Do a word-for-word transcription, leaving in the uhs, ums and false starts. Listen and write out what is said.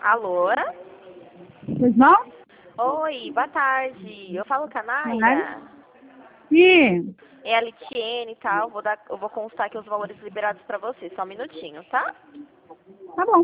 Alô? Pois não? Oi, boa tarde. Eu falo com a Naira. Naira? Sim. É a Litiene e tal. Vou dar, eu vou constar aqui os valores liberados pra você. Só um minutinho, tá? Tá bom.